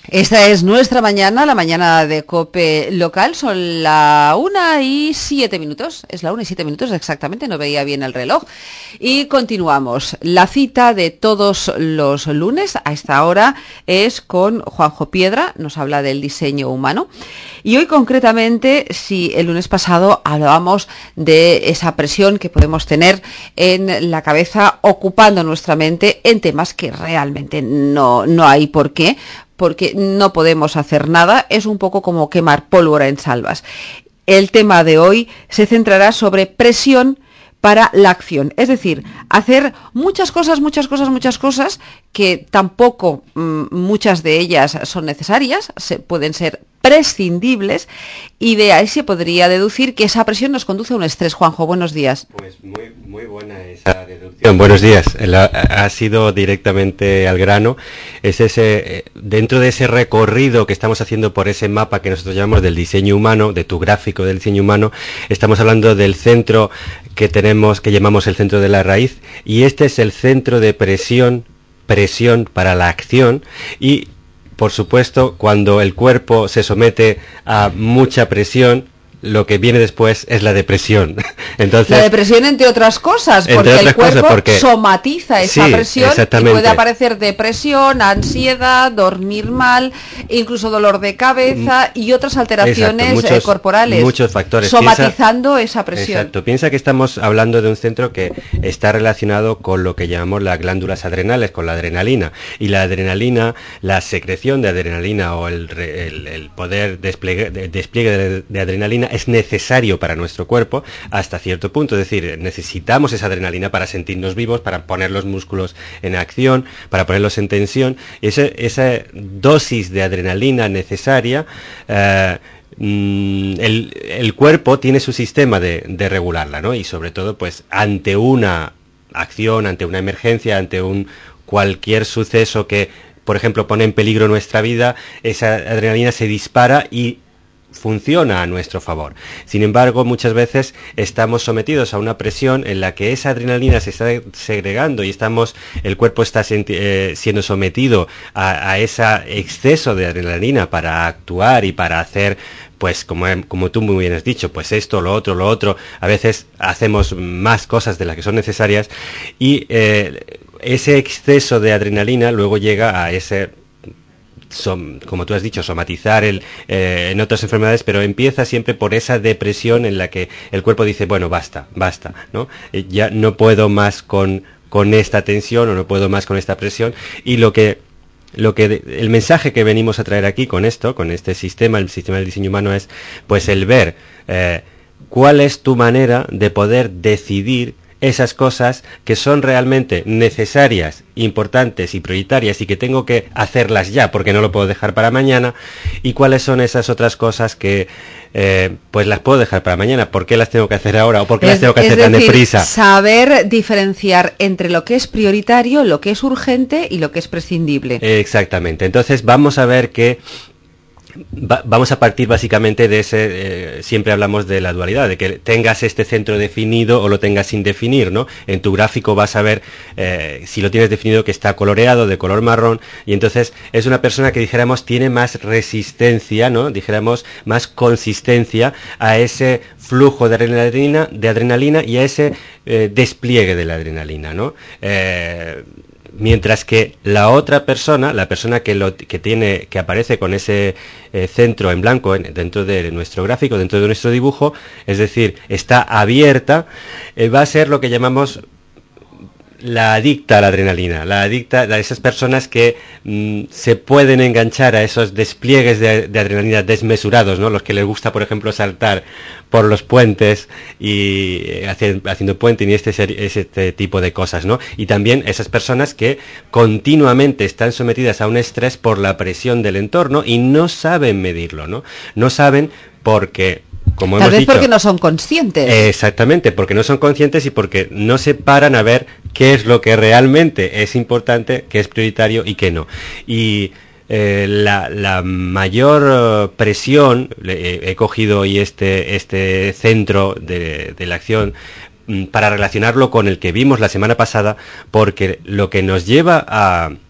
Esta es nuestra mañana, la mañana de COPE local. Son la 1:07. Es la 1:07 exactamente, no veía bien el reloj. Y continuamos. La cita de todos los lunes a esta hora es con Juanjo Piedra, nos habla del diseño humano. Y hoy concretamente, si el lunes pasado hablábamos de esa presión que podemos tener en la cabeza ocupando nuestra mente en temas que realmente no hay por qué, porque no podemos hacer nada, es un poco como quemar pólvora en salvas. El tema de hoy se centrará sobre presión para la acción, es decir, hacer muchas cosas que tampoco muchas de ellas son necesarias, pueden ser prescindibles, y de ahí se podría deducir que esa presión nos conduce a un estrés. Juanjo, buenos días. Pues muy buena esa deducción. Buenos días. Ha sido directamente al grano. Es dentro de ese recorrido que estamos haciendo por ese mapa que nosotros llamamos del diseño humano, de tu gráfico del diseño humano, estamos hablando del centro que llamamos el centro de la raíz, y este es el centro de presión para la acción. Y por supuesto, cuando el cuerpo se somete a mucha presión, lo que viene después es la depresión. Entonces, la depresión, entre otras cosas, porque el cuerpo somatiza esa presión y puede aparecer depresión, ansiedad, dormir mal, incluso dolor de cabeza y otras alteraciones corporales. Muchos factores. Somatizando esa presión. Exacto. Piensa que estamos hablando de un centro que está relacionado con lo que llamamos las glándulas adrenales, con la adrenalina. Y la adrenalina, la secreción de adrenalina o el poder despliegue de adrenalina es necesario para nuestro cuerpo hasta cierto punto, es decir, necesitamos esa adrenalina para sentirnos vivos, para poner los músculos en acción, para ponerlos en tensión. Esa dosis de adrenalina necesaria, el cuerpo tiene su sistema de regularla, ¿no? Y sobre todo, pues, ante una acción, ante una emergencia, ante cualquier suceso que, por ejemplo, pone en peligro nuestra vida, esa adrenalina se dispara y funciona a nuestro favor. Sin embargo, muchas veces estamos sometidos a una presión en la que esa adrenalina se está segregando y el cuerpo está siendo sometido a ese exceso de adrenalina para actuar y para hacer, pues como tú muy bien has dicho, pues esto, lo otro, a veces hacemos más cosas de las que son necesarias, y ese exceso de adrenalina luego llega a ese, como tú has dicho, somatizar en otras enfermedades, pero empieza siempre por esa depresión en la que el cuerpo dice, bueno, basta, ¿no? Ya no puedo más con esta tensión, o no puedo más con esta presión. Y el mensaje que venimos a traer aquí con este sistema, el sistema del diseño humano, es pues el ver cuál es tu manera de poder decidir esas cosas que son realmente necesarias, importantes y prioritarias y que tengo que hacerlas ya porque no lo puedo dejar para mañana, y cuáles son esas otras cosas que pues las puedo dejar para mañana. ¿Por qué las tengo que hacer ahora o por qué las tengo que hacer tan deprisa? Saber diferenciar entre lo que es prioritario, lo que es urgente y lo que es prescindible. Exactamente. Entonces vamos a ver que vamos a partir básicamente de ese, siempre hablamos de la dualidad, de que tengas este centro definido o lo tengas sin definir, ¿no? En tu gráfico vas a ver, si lo tienes definido, que está coloreado de color marrón, y entonces es una persona que, dijéramos, tiene más resistencia, ¿no? Dijéramos, más consistencia a ese flujo de adrenalina y a ese despliegue de la adrenalina, ¿no? Mientras que la otra persona, la persona que aparece con ese centro en blanco dentro de nuestro gráfico, dentro de nuestro dibujo, es decir, está abierta, va a ser lo que llamamos la adicta a la adrenalina, la adicta a esas personas que se pueden enganchar a esos despliegues de adrenalina desmesurados, ¿no? Los que les gusta, por ejemplo, saltar por los puentes y haciendo puenting y este tipo de cosas, ¿no? Y también esas personas que continuamente están sometidas a un estrés por la presión del entorno y no saben medirlo, ¿no? No saben porque, como hemos dicho, porque no son conscientes. Exactamente, porque no son conscientes y porque no se paran a ver qué es lo que realmente es importante, qué es prioritario y qué no. Y la mayor presión, he cogido hoy este centro de la acción para relacionarlo con el que vimos la semana pasada, porque lo que nos lleva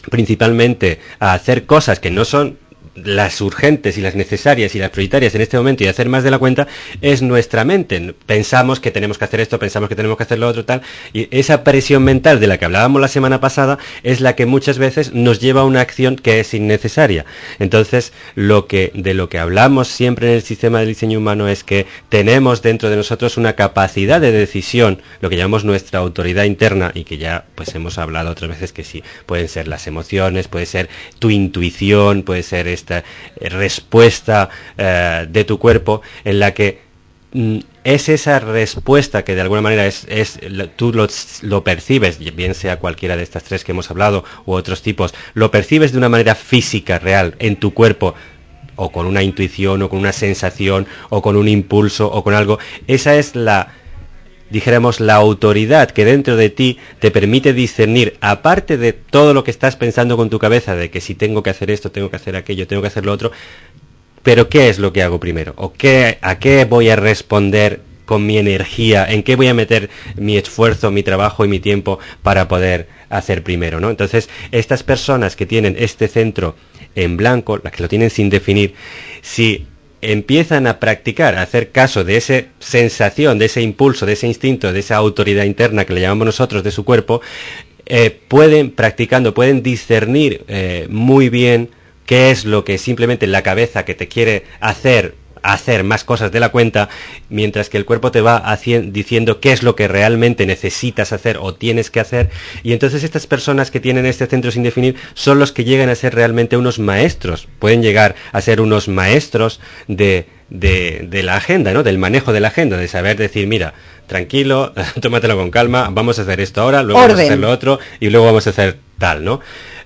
principalmente a hacer cosas que no son las urgentes y las necesarias y las prioritarias en este momento y hacer más de la cuenta, es nuestra mente. Pensamos que tenemos que hacer esto, pensamos que tenemos que hacer lo otro, tal, y esa presión mental de la que hablábamos la semana pasada es la que muchas veces nos lleva a una acción que es innecesaria. Entonces, de lo que hablamos siempre en el sistema del diseño humano es que tenemos dentro de nosotros una capacidad de decisión, lo que llamamos nuestra autoridad interna, y que ya pues hemos hablado otras veces que sí, pueden ser las emociones, puede ser tu intuición, puede ser esta respuesta de tu cuerpo, en la que es esa respuesta que de alguna manera tú lo percibes, bien sea cualquiera de estas tres que hemos hablado u otros tipos, lo percibes de una manera física, real, en tu cuerpo, o con una intuición, o con una sensación, o con un impulso, o con algo. Esa es dijéramos, la autoridad que dentro de ti te permite discernir, aparte de todo lo que estás pensando con tu cabeza, de que si tengo que hacer esto, tengo que hacer aquello, tengo que hacer lo otro, pero ¿qué es lo que hago primero? ¿O a qué voy a responder con mi energía? ¿En qué voy a meter mi esfuerzo, mi trabajo y mi tiempo para poder hacer primero, ¿no? Entonces, estas personas que tienen este centro en blanco, las que lo tienen sin definir, si empiezan a practicar, a hacer caso de esa sensación, de ese impulso, de ese instinto, de esa autoridad interna que le llamamos nosotros de su cuerpo, pueden discernir muy bien qué es lo que simplemente la cabeza que te quiere hacer más cosas de la cuenta, mientras que el cuerpo te va diciendo qué es lo que realmente necesitas hacer o tienes que hacer. Y entonces estas personas que tienen este centro sin definir son los que llegan a ser realmente unos maestros, pueden llegar a ser unos maestros de la agenda, ¿no? Del manejo de la agenda, de saber decir, mira, tranquilo, tómatelo con calma, vamos a hacer esto ahora, luego vamos a hacer lo otro y luego vamos a hacer tal, ¿no?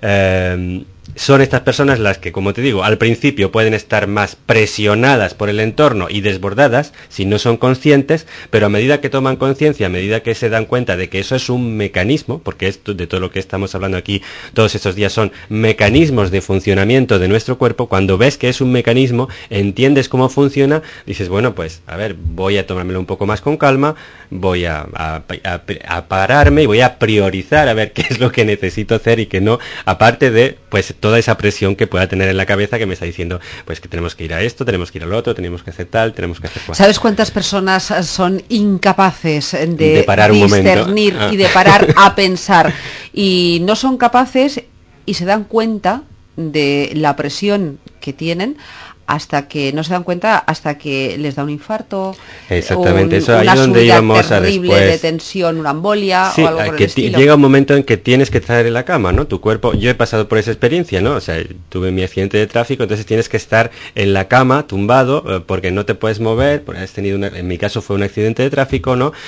Son estas personas las que, como te digo, al principio pueden estar más presionadas por el entorno y desbordadas si no son conscientes, pero a medida que toman conciencia, a medida que se dan cuenta de que eso es un mecanismo, porque esto, de todo lo que estamos hablando aquí todos estos días son mecanismos de funcionamiento de nuestro cuerpo, cuando ves que es un mecanismo, entiendes cómo funciona, dices, bueno, pues, a ver, voy a tomármelo un poco más con calma, voy a pararme y voy a priorizar a ver qué es lo que necesito hacer y qué no, aparte de, pues, toda esa presión que pueda tener en la cabeza que me está diciendo, pues que tenemos que ir a esto, tenemos que ir al otro, tenemos que hacer tal, tenemos que hacer cual. ¿Sabes cuántas personas son incapaces de parar un discernir y de parar a pensar? Y no son capaces y se dan cuenta de la presión que tienen hasta que no se dan cuenta, hasta que les da un infarto, exactamente, eso una ahí donde subida íbamos terrible a después de tensión, una embolia, sí, o algo por el estilo. Llega un momento en que tienes que estar en la cama, ¿no? Tu cuerpo, yo he pasado por esa experiencia, ¿no? O sea, tuve mi accidente de tráfico, entonces tienes que estar en la cama, tumbado, porque no te puedes mover, porque has tenido en mi caso fue un accidente de tráfico, ¿no?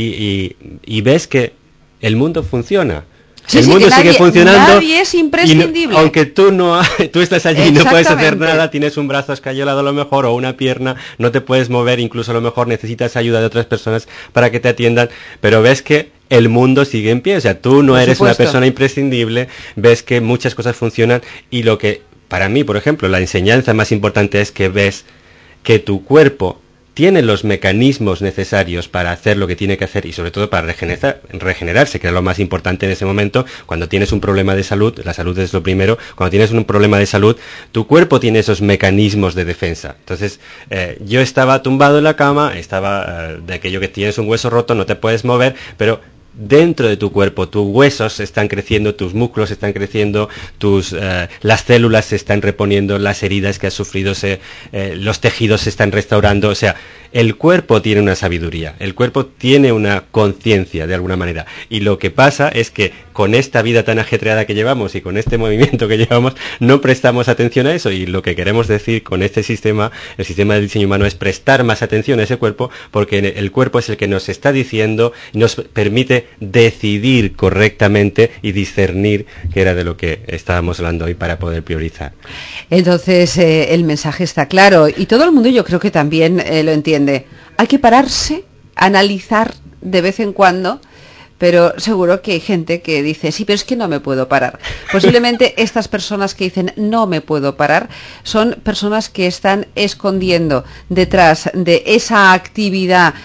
Y ves que el mundo funciona. Sí, el mundo sigue funcionando. Nadie es imprescindible. Aunque tú estás allí y no puedes hacer nada, tienes un brazo escayolado a lo mejor o una pierna, no te puedes mover, incluso a lo mejor necesitas ayuda de otras personas para que te atiendan, pero ves que el mundo sigue en pie, o sea, tú no eres una persona imprescindible, ves que muchas cosas funcionan y lo que, para mí, por ejemplo, la enseñanza más importante es que ves que tu cuerpo tiene los mecanismos necesarios para hacer lo que tiene que hacer y sobre todo para regenerarse, que es lo más importante en ese momento. Cuando tienes un problema de salud, la salud es lo primero, cuando tienes un problema de salud, tu cuerpo tiene esos mecanismos de defensa. Entonces, yo estaba tumbado en la cama, de aquello que tienes un hueso roto, no te puedes mover, pero dentro de tu cuerpo, tus huesos están creciendo, tus músculos están creciendo, las células se están reponiendo, las heridas que has sufrido, los tejidos se están restaurando, o sea, el cuerpo tiene una sabiduría, el cuerpo tiene una conciencia de alguna manera, y lo que pasa es que con esta vida tan ajetreada que llevamos y con este movimiento que llevamos, no prestamos atención a eso, y lo que queremos decir con este sistema, el sistema del diseño humano, es prestar más atención a ese cuerpo, porque el cuerpo es el que nos está diciendo, nos permite decidir correctamente y discernir, que era de lo que estábamos hablando hoy, para poder priorizar. Entonces el mensaje está claro y todo el mundo yo creo que también lo entiende. Hay que pararse, analizar de vez en cuando, pero seguro que hay gente que dice, sí, pero es que no me puedo parar. Posiblemente estas personas que dicen no me puedo parar son personas que están escondiendo detrás de esa actividad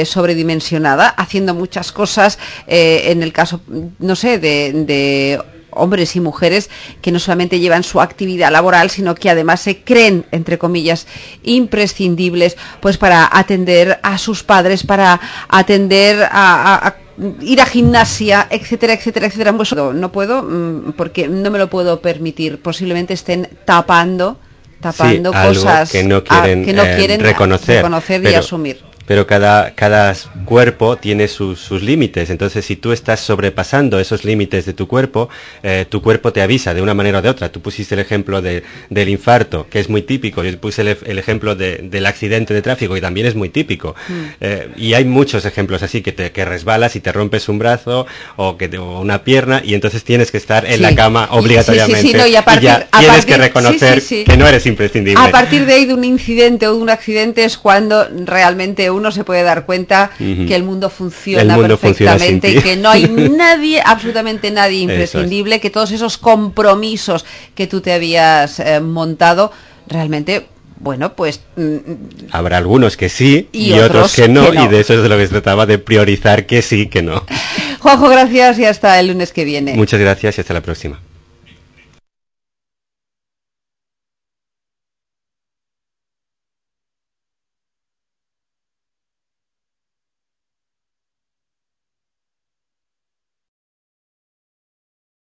sobredimensionada, haciendo muchas cosas, en el caso, no sé, de hombres y mujeres que no solamente llevan su actividad laboral, sino que además se creen, entre comillas, imprescindibles, pues para atender a sus padres, para atender a ir a gimnasia, etcétera, etcétera, etcétera. Pues no puedo, porque no me lo puedo permitir. Posiblemente estén tapando cosas que no quieren reconocer y asumir. Pero cada cuerpo tiene sus límites, entonces si tú estás sobrepasando esos límites de tu cuerpo te avisa de una manera o de otra. Tú pusiste el ejemplo del infarto, que es muy típico, yo puse el ejemplo del accidente de tráfico, que también es muy típico. Y hay muchos ejemplos así, que resbalas y te rompes un brazo o una pierna, y entonces tienes que estar en la cama obligatoriamente. Tienes que reconocer que no eres imprescindible. A partir de ahí, de un incidente o de un accidente, es cuando realmente uno se puede dar cuenta que el mundo funciona perfectamente y que no hay nadie, absolutamente nadie imprescindible, que todos esos compromisos que tú te habías montado, realmente, bueno, pues habrá algunos que sí y otros que no, y de eso es de lo que se trataba, de priorizar que sí, que no. Juanjo, gracias y hasta el lunes que viene. Muchas gracias y hasta la próxima.